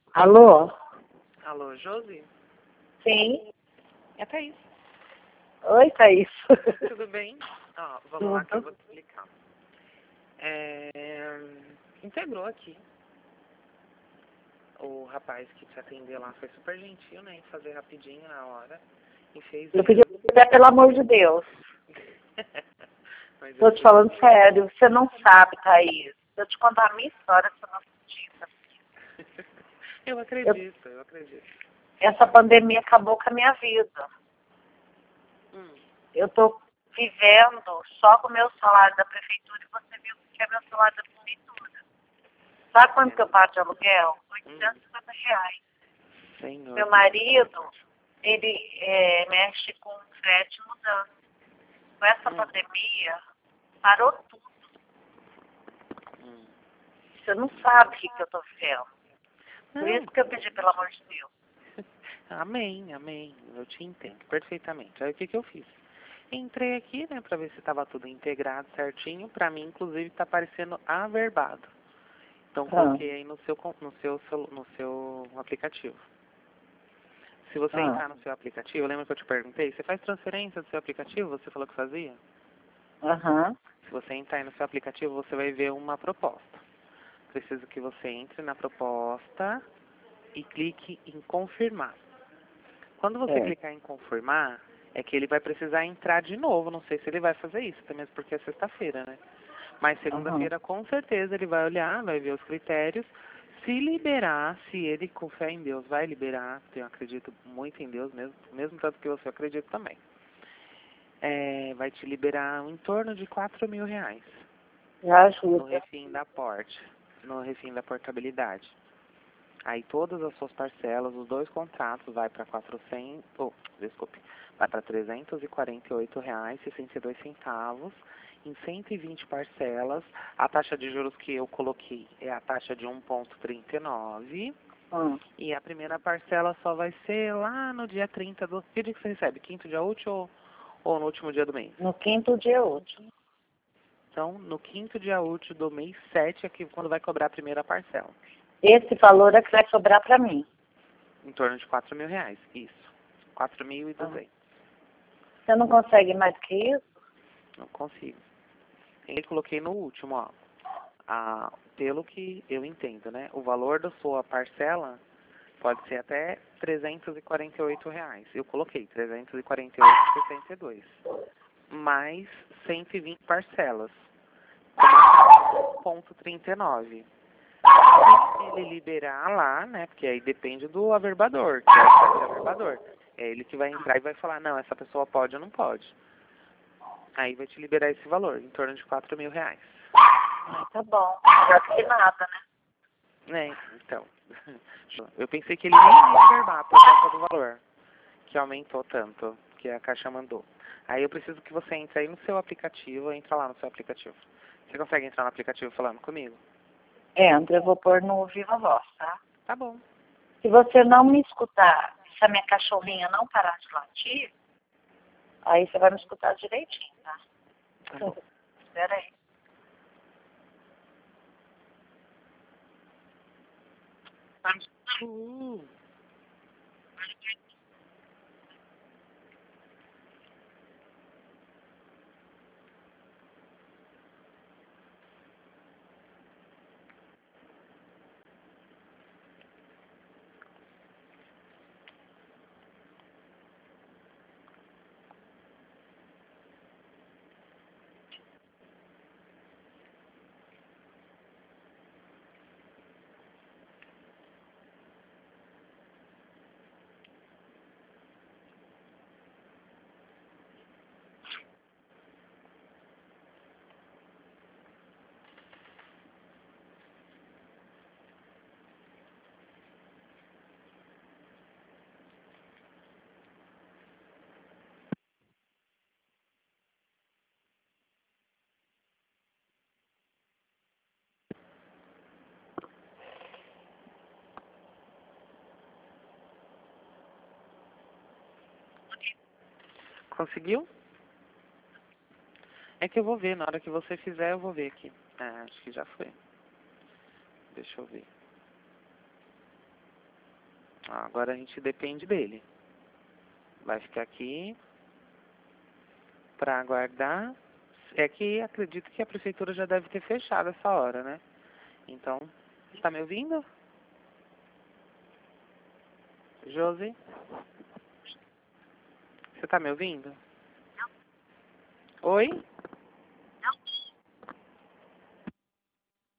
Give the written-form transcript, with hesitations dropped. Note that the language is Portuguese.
Alô? Alô, Josi? Sim. É Thaís. Oi, Thaís. Tudo bem? Ó, vamos lá que eu vou te explicar. Integrou aqui. O rapaz que te atendeu lá foi super gentil, né? Em fazer rapidinho na hora. E fez Eu isso. pedi até pelo amor de Deus. Mas Tô te falando sério. Você não sabe, Thaís. Se eu te contar a minha história, você não acredita. Eu acredito, eu acredito. Essa pandemia acabou com a minha vida. Eu tô vivendo só com o meu salário da prefeitura e você viu que é meu salário da prefeitura. Sabe quanto que eu pago de aluguel? R$ 850. Senhor. Meu marido, ele mexe com frete e mudança. Com essa pandemia, parou tudo. Você não sabe o que eu tô vivendo. Por isso que eu pedi, pelo amor de Deus. Amém, amém. Eu te entendo perfeitamente. Aí o que eu fiz? Entrei aqui, né, pra ver se tava tudo integrado certinho. Pra mim, inclusive, tá parecendo averbado. Então, coloquei aí no seu aplicativo. Se você entrar no seu aplicativo, lembra que eu te perguntei? Você faz transferência do seu aplicativo? Você falou que fazia? Se você entrar aí no seu aplicativo, você vai ver uma proposta. Preciso que você entre na proposta e clique em confirmar. Quando você clicar em confirmar, é que ele vai precisar entrar de novo. Não sei se ele vai fazer isso, até mesmo porque é sexta-feira, né? Mas segunda-feira, com certeza, ele vai olhar, vai ver os critérios. Se liberar, se ele com fé em Deus vai liberar, eu acredito muito em Deus mesmo tanto que você acredita também. Vai te liberar em torno de R$ 4.000 no refim da portabilidade. Aí todas as suas parcelas, os dois contratos, vai para vai para R$ 348,62 em 120 parcelas. A taxa de juros que eu coloquei é a taxa de 1,39. E a primeira parcela só vai ser lá no dia 30 do... Que dia que você recebe? Quinto dia útil ou no último dia do mês? No quinto dia útil. Então, no quinto dia útil do mês 7 é quando vai cobrar a primeira parcela. Esse valor é que vai sobrar para mim. Em torno de R$ 4.000, isso. 4.200. Você não consegue mais que isso? Não consigo. Eu coloquei no último, ó. Pelo que eu entendo, né? O valor da sua parcela pode ser até R$ 348. Eu coloquei 348,62. Mais 120 parcelas. Com 1,39. Se ele liberar lá, né? Porque aí depende do averbador, que é o site averbador. É ele que vai entrar e vai falar, não, essa pessoa pode ou não pode. Aí vai te liberar esse valor, em torno de R$ 4.000. Tá bom. Melhor que nada, né? Então. Eu pensei que ele nem ia averbar por conta do valor, que aumentou tanto, que a Caixa mandou. Aí eu preciso que você entre aí no seu aplicativo, entra lá no seu aplicativo. Você consegue entrar no aplicativo falando comigo? Entra, eu vou pôr no Viva Voz, tá? Tá bom. Se você não me escutar, se a minha cachorrinha não parar de latir, aí você vai me escutar direitinho, tá? Tá bom. Espera aí. Conseguiu? É que eu vou ver, na hora que você fizer eu vou ver aqui. Acho que já foi. Deixa eu ver. Agora a gente depende dele. Vai ficar aqui para aguardar. É que acredito que a prefeitura já deve ter fechado essa hora, né? Então, tá me ouvindo? Josi? Você tá me ouvindo? Oi?